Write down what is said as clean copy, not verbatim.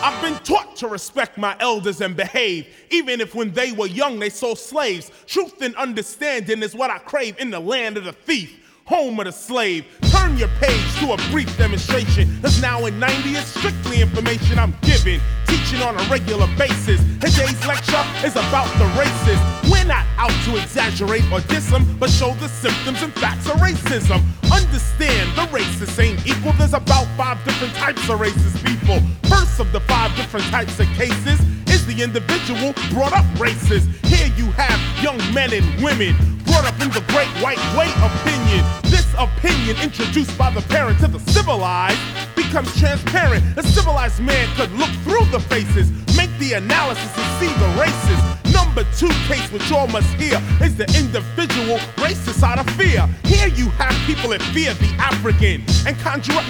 I've been taught to respect my elders and behave, even if when they were young they sold slaves. Truth and understanding is what I crave in the land of the thief, home of the slave. Turn your page to a brief demonstration. Cause now in 90 it's strictly information I'm giving, teaching on a regular basis. Today's lecture is about the races. We're not out to exaggerate or diss them, but show the symptoms and facts of racism. Understand the racists ain't equal. There's about 5 different types of racist people. First of the 5 different types of cases is the individual brought up racist. Here you have young men and women brought up in the great white way opinion. This opinion introduced by the parent to the civilized becomes transparent. A civilized man could look through the faces, make the analysis and see the races. Number 2 case which all must hear is the individual racist out of fear. Here you have people that fear the African and conjure up